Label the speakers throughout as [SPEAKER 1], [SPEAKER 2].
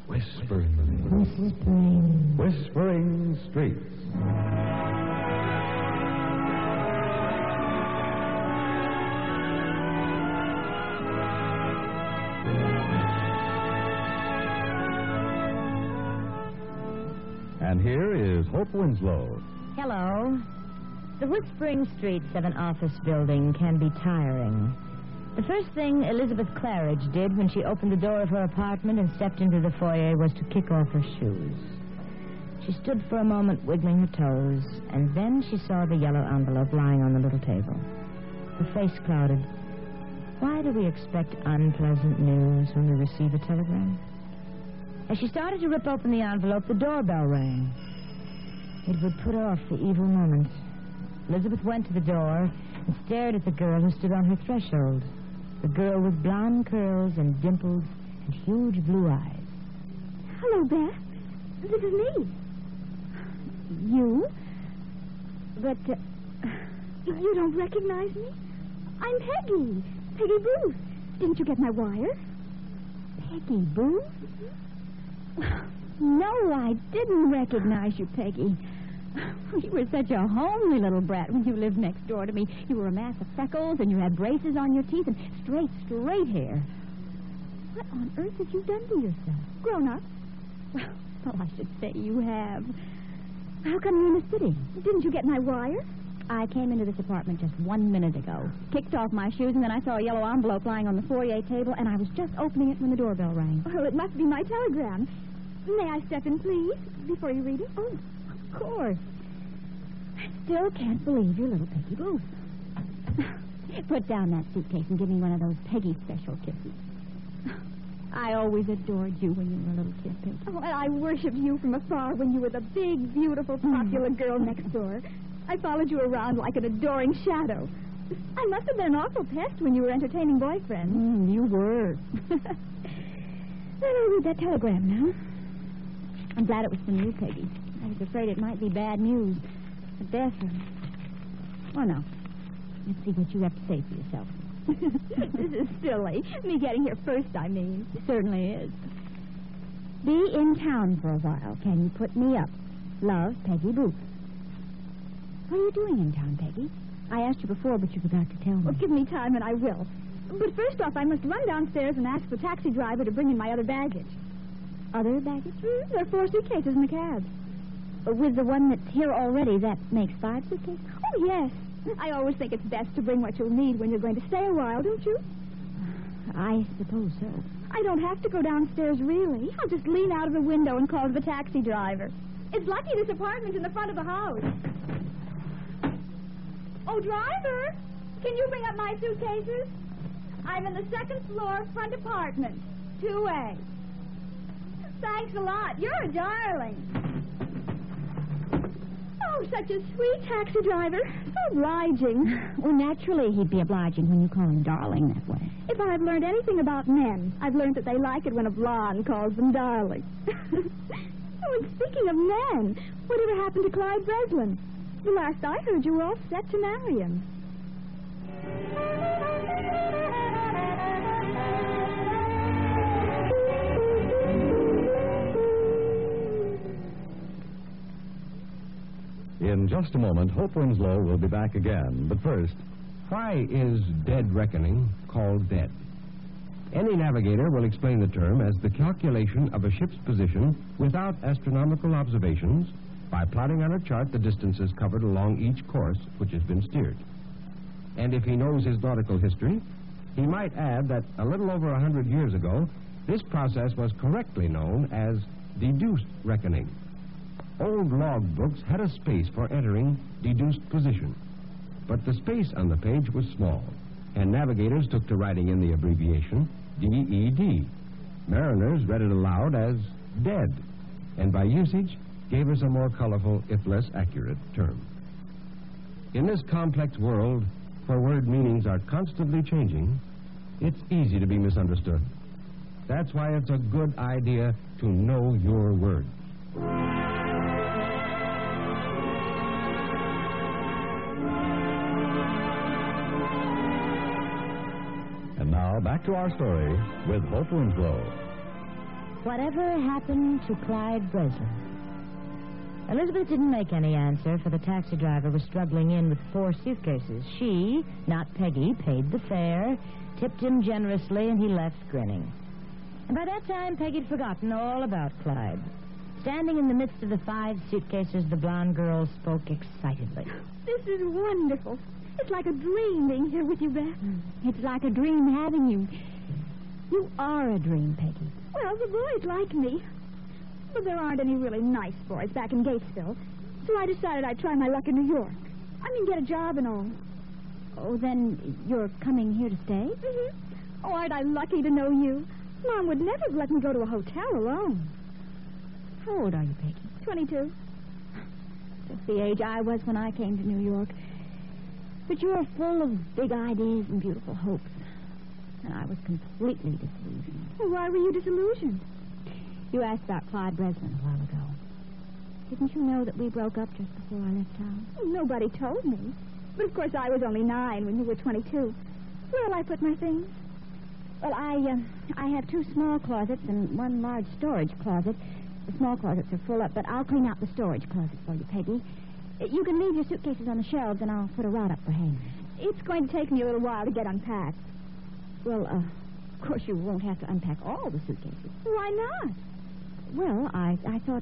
[SPEAKER 1] Whispering. Whispering Streets. And here is Hope Winslow.
[SPEAKER 2] Hello. The whispering streets of an office building can be tiring. The first thing Elizabeth Claridge did when she opened the door of her apartment and stepped into the foyer was to kick off her shoes. She stood for a moment wiggling her toes, and then she saw the yellow envelope lying on the little table. Her face clouded. Why do we expect unpleasant news when we receive a telegram? As she started to rip open the envelope, the doorbell rang. It would put off the evil moment. Elizabeth went to the door and stared at the girl who stood on her threshold. The girl with blonde curls and dimples and huge blue eyes.
[SPEAKER 3] Hello, Beth. This is me. You? But you don't recognize me? I'm Peggy. Peggy Booth. Didn't you get my wire? Peggy Booth? No, I didn't recognize you, Peggy. You were such a homely little brat when you lived next door to me. You were a mass of freckles, and you had braces on your teeth, and straight hair. What on earth have you done to yourself? Grown up? Well, I should say you have. How come you're in the city? Didn't you get my wire? I came into this apartment just 1 minute ago, kicked off my shoes, and then I saw a yellow envelope lying on the foyer table, and I was just opening it when the doorbell rang. Well, it must be my telegram. May I step in, please, before you read it? Oh, of course. I still can't believe you're little Peggy Booth. Put down that suitcase and give me one of those Peggy special kisses. I always adored you when you were a little kid, Peggy. Oh, and I worshipped you from afar when you were the big, beautiful, popular girl next door. I followed you around like an adoring shadow. I must have been an awful pest when you were entertaining boyfriends. You were. Then I'll read that telegram now. I'm glad it was from you, Peggy. I was afraid it might be bad news. A death or... Oh, no. Let's see what you have to say for yourself. This is silly. Me getting here first, I mean. It certainly is. Be in town for a while. Can you put me up? Love, Peggy Booth. What are you doing in town, Peggy? I asked you before, but you forgot to tell me. Well, give me time and I will. But first off, I must run downstairs and ask the taxi driver to bring in my other baggage. Other baggage? There are 4 suitcases in the cab. With the one that's here already, that makes 5 suitcases? Oh, yes. I always think it's best to bring what you'll need when you're going to stay a while, don't you? I suppose so. I don't have to go downstairs, really. I'll just lean out of the window and call the taxi driver. It's lucky this apartment's in the front of the house. Oh, driver, can you bring up my suitcases? I'm in the 2nd floor front apartment, 2A. Thanks a lot. You're a darling. Oh, such a sweet taxi driver. So obliging.
[SPEAKER 2] Well, naturally he'd be obliging when you call him darling that way.
[SPEAKER 3] If I've learned anything about men, I've learned that they like it when a blonde calls them darling. Oh, and speaking of men, whatever happened to Clyde Breslin? The last I heard, you were all set to marry him.
[SPEAKER 1] In just a moment, Hope Winslow will be back again. But first...
[SPEAKER 4] Why is dead reckoning called dead? Any navigator will explain the term as the calculation of a ship's position without astronomical observations by plotting on a chart the distances covered along each course which has been steered. And if he knows his nautical history, he might add that a little over 100 years ago, this process was correctly known as deduced reckoning. Old log books had a space for entering deduced position, but the space on the page was small, and navigators took to writing in the abbreviation DED. Mariners read it aloud as dead, and by usage gave us a more colorful, if less accurate, term. In this complex world, where word meanings are constantly changing, it's easy to be misunderstood. That's why it's a good idea to know your words.
[SPEAKER 1] And now, back to our story with Hope Winslow.
[SPEAKER 2] Whatever happened to Clyde Breslin? Elizabeth didn't make any answer, for the taxi driver was struggling in with 4 suitcases. She, not Peggy, paid the fare, tipped him generously, and he left grinning. And by that time, Peggy had forgotten all about Clyde. Standing in the midst of the 5 suitcases, the blonde girl spoke excitedly.
[SPEAKER 3] This is wonderful. It's like a dream being here with you, Beth. It's like a dream having you. You are a dream, Peggy. Well, the boys like me. But there aren't any really nice boys back in Gatesville. So I decided I'd try my luck in New York. I mean, get a job and all. Oh, then you're coming here to stay? Mm-hmm. Oh, aren't I lucky to know you? Mom would never have let me go to a hotel alone. How old are you, Peggy? 22. Just the age I was when I came to New York. But you are full of big ideas and beautiful hopes. And I was completely disillusioned. Well, why were you disillusioned? You asked about Clyde Breslin a while ago. Didn't you know that we broke up just before I left town? Oh, nobody told me. But, of course, I was only 9 when you were 22. Where'll I put my things? Well, I have 2 small closets and 1 large storage closet. The small closets are full up, but I'll clean out the storage closet for you, Peggy. You can leave your suitcases on the shelves, and I'll put a rod up for hangers. It's going to take me a little while to get unpacked. Well, of course you won't have to unpack all the suitcases. Why not? Well, I thought...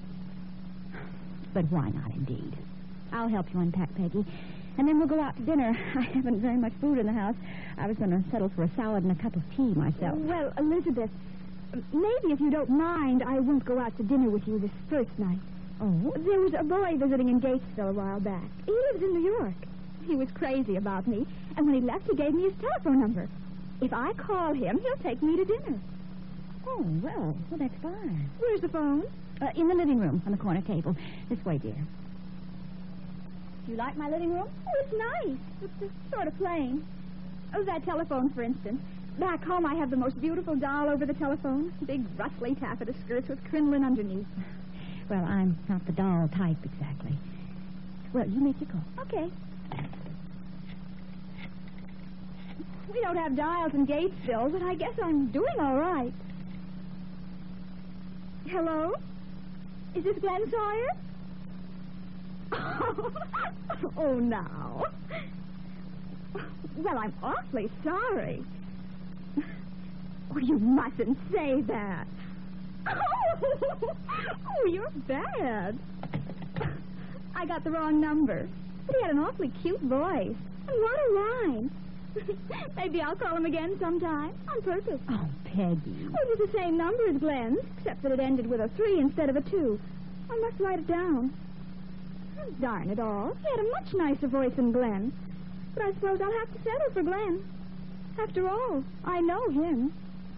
[SPEAKER 3] But why not, indeed? I'll help you unpack, Peggy. And then we'll go out to dinner. I haven't very much food in the house. I was going to settle for a salad and a cup of tea myself. Well, Elizabeth, maybe if you don't mind, I won't go out to dinner with you this first night. Oh? There was a boy visiting in Gatesville a while back. He lives in New York. He was crazy about me, and when he left, he gave me his telephone number. If I call him, he'll take me to dinner. Oh, well, that's fine. Where's the phone? In the living room, on the corner table. This way, dear. Do you like my living room? Oh, it's nice. It's sort of plain. Oh, that telephone, for instance. Back home, I have the most beautiful doll over the telephone. Big, rustly taffeta skirts with crinoline underneath. Well, I'm not the doll type, exactly. Well, you make your call. Okay. We don't have dials in Gatesville, but I guess I'm doing all right. Hello? Is this Glenn Sawyer? Oh, now. Well, I'm awfully sorry. Oh, you mustn't say that. Oh, you're bad. I got the wrong number. But he had an awfully cute voice. And what a line. Maybe I'll call him again sometime, on purpose. Oh, Peggy. Oh, it was the same number as Glenn's, except that it ended with a 3 instead of a 2. I must write it down. Oh, darn it all. He had a much nicer voice than Glenn. But I suppose I'll have to settle for Glenn. After all, I know him.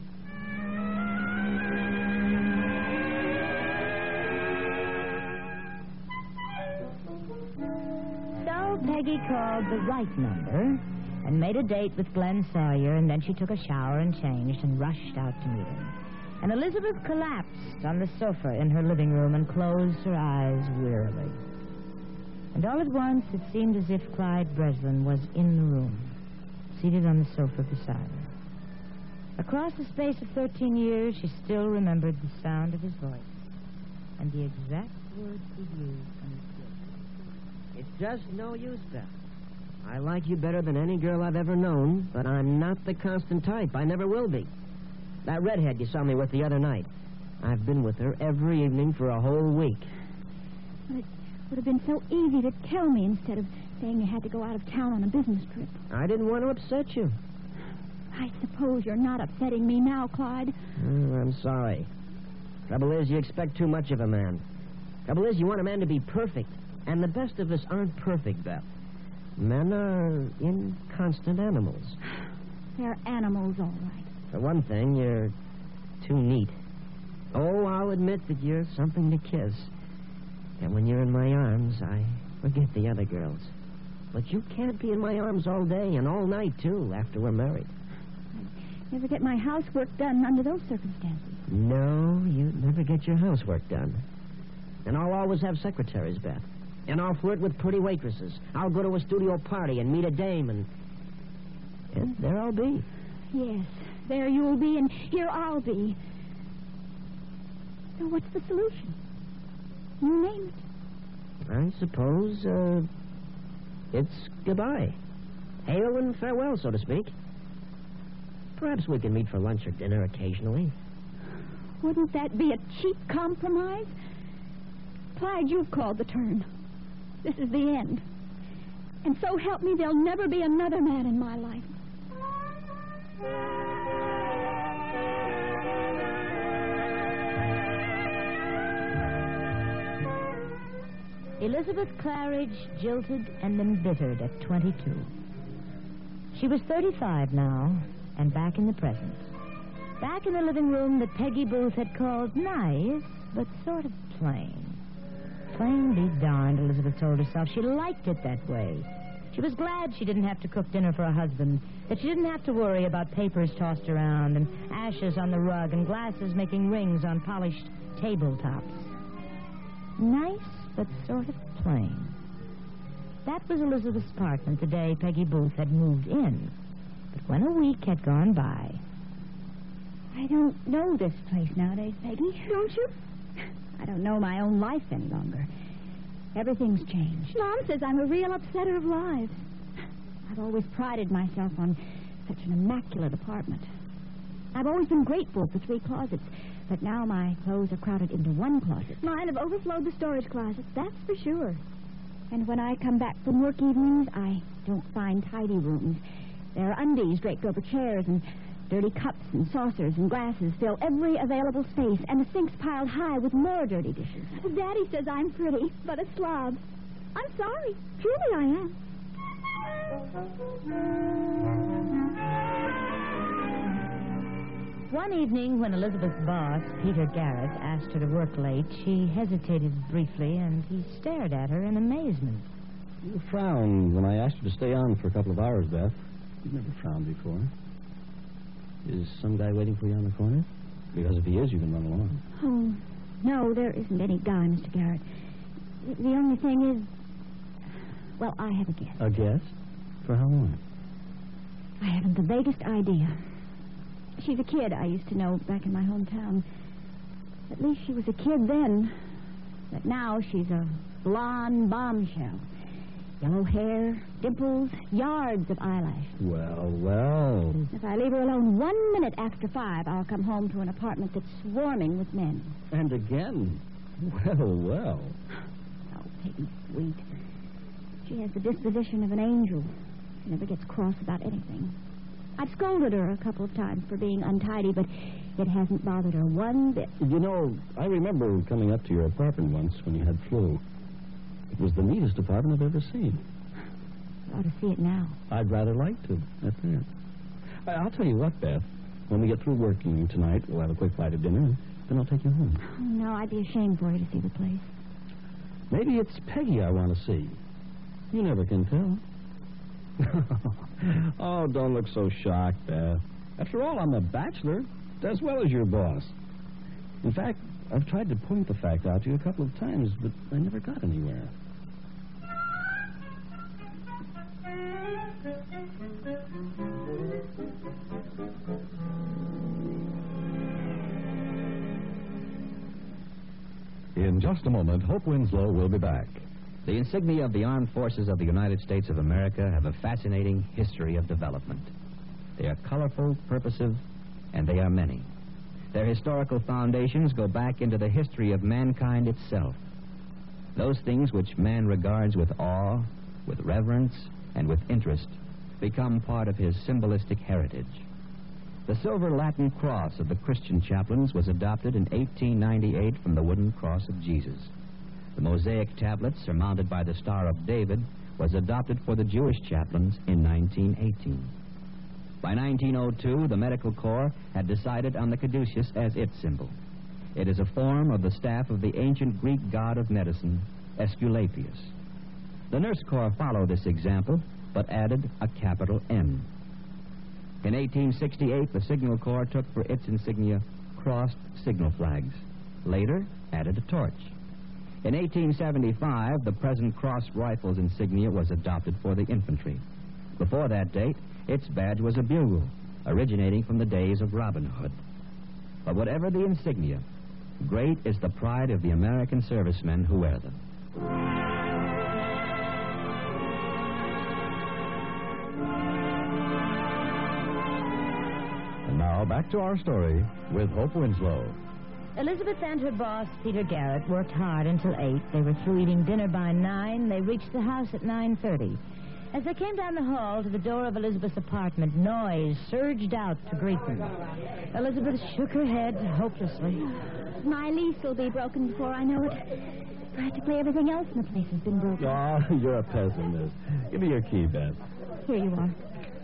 [SPEAKER 2] So Peggy called the right number and made a date with Glenn Sawyer, and then she took a shower and changed and rushed out to meet him. And Elizabeth collapsed on the sofa in her living room and closed her eyes wearily. And all at once it seemed as if Clyde Breslin was in the room, seated on the sofa beside her. Across the space of 13 years, she still remembered the sound of his voice and the exact words he used on his lips.
[SPEAKER 5] It's just no use, Beth. I like you better than any girl I've ever known, but I'm not the constant type. I never will be. That redhead you saw me with the other night, I've been with her every evening for a whole week.
[SPEAKER 3] Well, it would have been so easy to tell me instead of saying you had to go out of town on a business trip.
[SPEAKER 5] I didn't want to upset you.
[SPEAKER 3] I suppose you're not upsetting me now, Clyde.
[SPEAKER 5] Oh, I'm sorry. Trouble is, you expect too much of a man. Trouble is, you want a man to be perfect. And the best of us aren't perfect, Beth. Men are inconstant animals.
[SPEAKER 3] They're animals, all right.
[SPEAKER 5] For one thing, you're too neat. Oh, I'll admit that you're something to kiss. And when you're in my arms, I forget the other girls. But you can't be in my arms all day and all night, too, after we're married.
[SPEAKER 3] I'd never get my housework done under those circumstances.
[SPEAKER 5] No, you'd never get your housework done. And I'll always have secretaries, Beth. And I'll flirt with pretty waitresses. I'll go to a studio party and meet a dame, and there I'll be.
[SPEAKER 3] Yes, there you'll be, and here I'll be. So what's the solution? You name it.
[SPEAKER 5] I suppose, it's goodbye. Hail and farewell, so to speak. Perhaps we can meet for lunch or dinner occasionally.
[SPEAKER 3] Wouldn't that be a cheap compromise? Clyde, you've called the turn. This is the end. And so help me, there'll never be another man in my life.
[SPEAKER 2] Elizabeth Claridge jilted and embittered at 22. She was 35 now, and back in the present. Back in the living room that Peggy Booth had called nice, but sort of plain. Plain be darned, Elizabeth told herself. She liked it that way. She was glad she didn't have to cook dinner for her husband, that she didn't have to worry about papers tossed around and ashes on the rug and glasses making rings on polished tabletops. Nice, but sort of plain. That was Elizabeth's apartment the day Peggy Booth had moved in. But when a week had gone by...
[SPEAKER 3] I don't know this place nowadays, Peggy. Don't you? I don't know my own life any longer. Everything's changed. Mom says I'm a real upsetter of lives. I've always prided myself on such an immaculate apartment. I've always been grateful for 3 closets, but now my clothes are crowded into 1 closet. Mine have overflowed the storage closet, that's for sure. And when I come back from work evenings, I don't find tidy rooms. There are undies draped over chairs, and dirty cups and saucers and glasses fill every available space, and the sink's piled high with more dirty dishes. Daddy says I'm pretty, but a slob. I'm sorry. Truly I am.
[SPEAKER 2] One evening, when Elizabeth's boss, Peter Garrett, asked her to work late, she hesitated briefly, and he stared at her in amazement.
[SPEAKER 6] You frowned when I asked you to stay on for a couple of hours, Beth. You've never frowned before. Is some guy waiting for you on the corner? Because if he is, you can run along.
[SPEAKER 3] Oh, no, there isn't any guy, Mr. Garrett. The only thing is... Well, I have a guess.
[SPEAKER 6] A guess? For how long?
[SPEAKER 3] I haven't the vaguest idea. She's a kid I used to know back in my hometown. At least she was a kid then. But now she's a blonde bombshell. Yellow hair, dimples, yards of eyelash.
[SPEAKER 6] Well.
[SPEAKER 3] If I leave her alone 1 minute after 5, I'll come home to an apartment that's swarming with men.
[SPEAKER 6] And again. Well.
[SPEAKER 3] Oh, Peggy's sweet. She has the disposition of an angel. She never gets cross about anything. I've scolded her a couple of times for being untidy, but it hasn't bothered her one bit.
[SPEAKER 6] You know, I remember coming up to your apartment once when you had flu. It was the neatest apartment I've ever seen.
[SPEAKER 3] You ought to see it now.
[SPEAKER 6] I'd rather like to, at that. I'll tell you what, Beth. When we get through working tonight, we'll have a quick bite of dinner, then I'll take you home.
[SPEAKER 3] Oh, no, I'd be ashamed for you to see the place.
[SPEAKER 6] Maybe it's Peggy I want to see. You never can tell. Oh, don't look so shocked, Beth. After all, I'm a bachelor, as well as your boss. In fact, I've tried to point the fact out to you a couple of times, but I never got anywhere.
[SPEAKER 1] In just a moment, Hope Winslow will be back.
[SPEAKER 7] The insignia of the Armed Forces of the United States of America have a fascinating history of development. They are colorful, purposive, and they are many. Their historical foundations go back into the history of mankind itself. Those things which man regards with awe, with reverence, and with interest become part of his symbolistic heritage. The silver Latin cross of the Christian chaplains was adopted in 1898 from the wooden cross of Jesus. The mosaic tablet surmounted by the Star of David was adopted for the Jewish chaplains in 1918. By 1902, the Medical Corps had decided on the caduceus as its symbol. It is a form of the staff of the ancient Greek god of medicine, Aesculapius. The Nurse Corps followed this example, but added a capital N. In 1868, the Signal Corps took for its insignia crossed signal flags. Later, added a torch. In 1875, the present cross rifles insignia was adopted for the infantry. Before that date, its badge was a bugle, originating from the days of Robin Hood. But whatever the insignia, Great is the pride of the American servicemen who wear them.
[SPEAKER 1] And now back to our story with Hope Winslow.
[SPEAKER 2] Elizabeth and her boss, Peter Garrett, worked hard until 8. They were through eating dinner by 9. They reached the house at 9:30. As they came down the hall to the door of Elizabeth's apartment, noise surged out to greet them. Elizabeth shook her head hopelessly.
[SPEAKER 3] My lease will be broken before I know it. Practically everything else in the place has been broken.
[SPEAKER 6] Oh, you're a pessimist. Give me your key, Beth.
[SPEAKER 3] Here you are.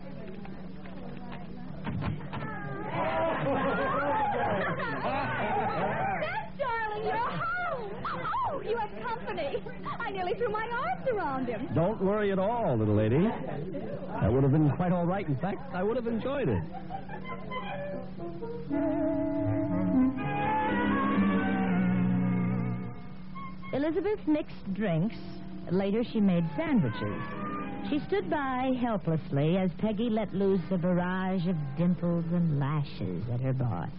[SPEAKER 3] Darling, you're home. Oh, you have company. I nearly threw my arms around him.
[SPEAKER 6] Don't worry at all, little lady. That would have been quite all right. In fact, I would have enjoyed it.
[SPEAKER 2] Elizabeth mixed drinks. Later, she made sandwiches. She stood by helplessly as Peggy let loose a barrage of dimples and lashes at her boss.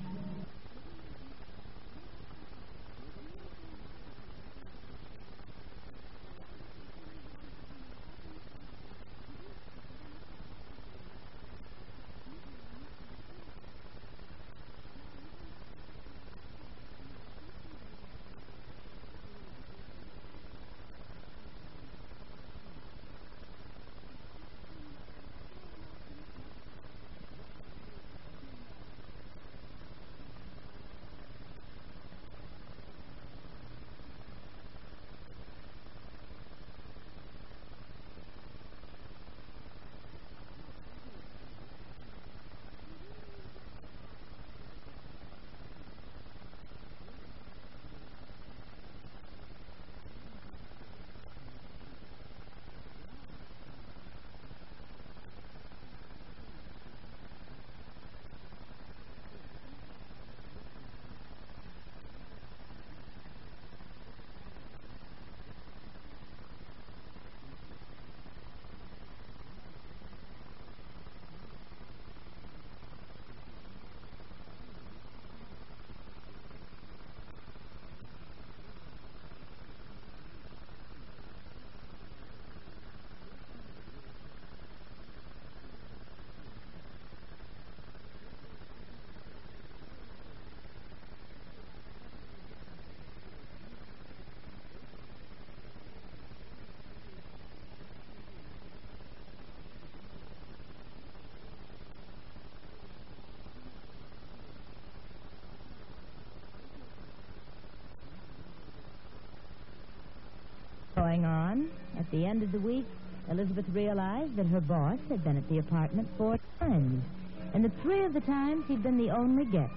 [SPEAKER 2] Going on, at the end of the week, Elizabeth realized that her boss had been at the apartment 4 times, and that 3 of the times he'd been the only guest.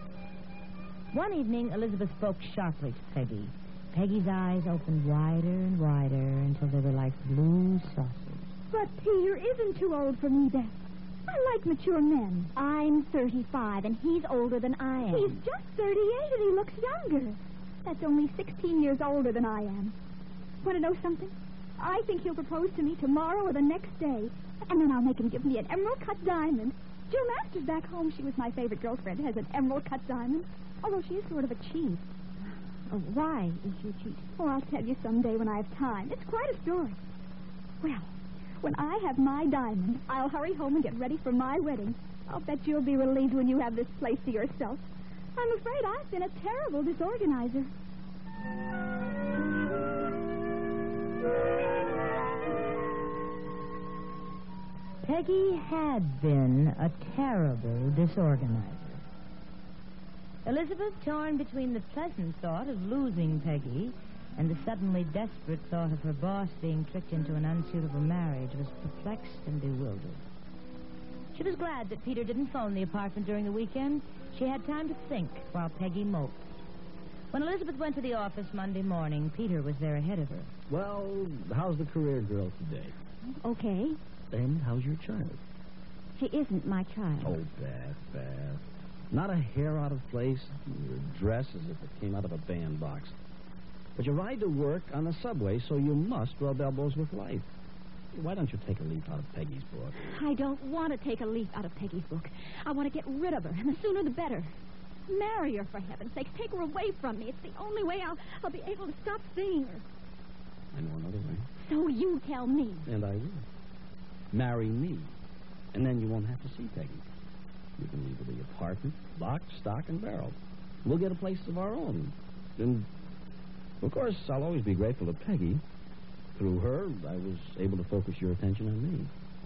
[SPEAKER 2] One evening, Elizabeth spoke sharply to Peggy. Peggy's eyes opened wider and wider until they were like blue saucers.
[SPEAKER 3] But Peter isn't too old for me, Beth. I like mature men. I'm 35, and he's older than I am. He's just 38, and he looks younger. That's only 16 years older than I am. Want to know something? I think he'll propose to me tomorrow or the next day, and then I'll make him give me an emerald-cut diamond. Jill Masters back home, she was my favorite girlfriend, has an emerald-cut diamond, although she is sort of a cheat.
[SPEAKER 2] Why is she a cheat?
[SPEAKER 3] Oh, I'll tell you someday when I have time. It's quite a story. Well, when I have my diamond, I'll hurry home and get ready for my wedding. I'll bet you'll be relieved when you have this place to yourself. I'm afraid I've been a terrible disorganizer.
[SPEAKER 2] Peggy had been a terrible disorganizer. Elizabeth, torn between the pleasant thought of losing Peggy and the suddenly desperate thought of her boss being tricked into an unsuitable marriage, was perplexed and bewildered. She was glad that Peter didn't phone the apartment during the weekend. She had time to think while Peggy moped. When Elizabeth went to the office Monday morning, Peter was there ahead of her.
[SPEAKER 6] Well, how's the career girl today?
[SPEAKER 3] Okay.
[SPEAKER 6] And how's your child?
[SPEAKER 3] She isn't my child.
[SPEAKER 6] Oh, Beth. Not a hair out of place. Your dress as if it came out of a bandbox. But you ride to work on the subway, so you must rub elbows with life. Why don't you take a leaf out of Peggy's book?
[SPEAKER 3] I don't want to take a leaf out of Peggy's book. I want to get rid of her, and the sooner the better. Marry her, for heaven's sake. Take her away from me. It's the only way I'll be able to stop seeing her.
[SPEAKER 6] I know another way.
[SPEAKER 3] So you tell me.
[SPEAKER 6] And I will. Marry me. And then you won't have to see Peggy. You can leave her the apartment, lock, stock, and barrel. We'll get a place of our own. And, of course, I'll always be grateful to Peggy. Through her, I was able to focus your attention on me.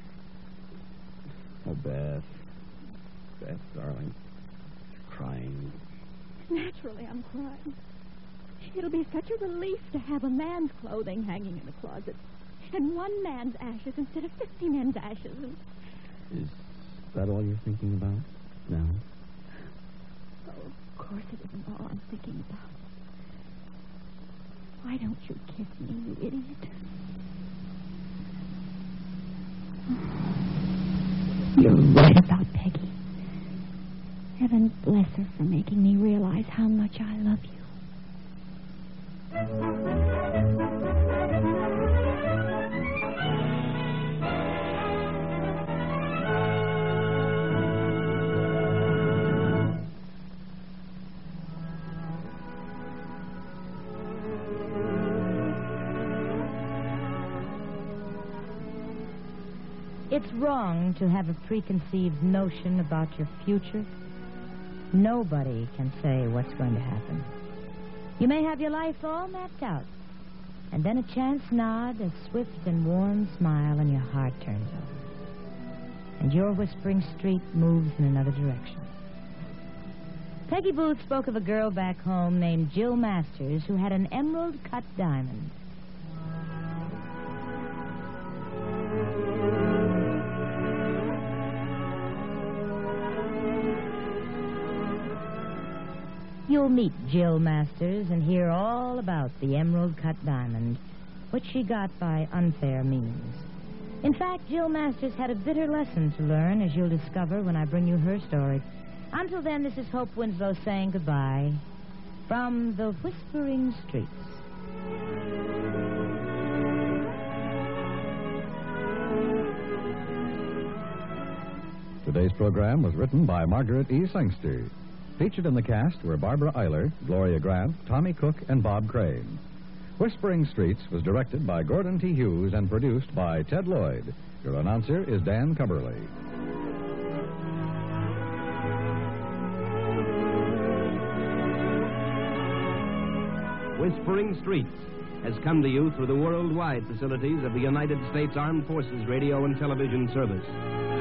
[SPEAKER 6] Oh, Beth. Beth, darling. You're crying.
[SPEAKER 3] Naturally, I'm crying. It'll be such a relief to have a man's clothing hanging in the closet. And one man's ashes instead of 50 men's ashes.
[SPEAKER 6] Is that all you're thinking about now?
[SPEAKER 3] Oh, of course it isn't all I'm thinking about. Why don't you kiss me, you idiot? You're right about Peggy. Heaven bless her for making me realize how much I love you.
[SPEAKER 2] It's wrong to have a preconceived notion about your future. Nobody can say what's going to happen. You may have your life all mapped out, and then a chance nod, a swift and warm smile, and your heart turns over. And your Whispering Street moves in another direction. Peggy Booth spoke of a girl back home named Jill Masters who had an emerald-cut diamond. You'll meet Jill Masters and hear all about the emerald-cut diamond, which she got by unfair means. In fact, Jill Masters had a bitter lesson to learn, as you'll discover when I bring you her story. Until then, this is Hope Winslow saying goodbye from the Whispering Streets.
[SPEAKER 1] Today's program was written by Margaret E. Sangster. Featured in the cast were Barbara Eiler, Gloria Grant, Tommy Cook, and Bob Crane. Whispering Streets was directed by Gordon T. Hughes and produced by Ted Lloyd. Your announcer is Dan Cumberly.
[SPEAKER 4] Whispering Streets has come to you through the worldwide facilities of the United States Armed Forces Radio and Television Service.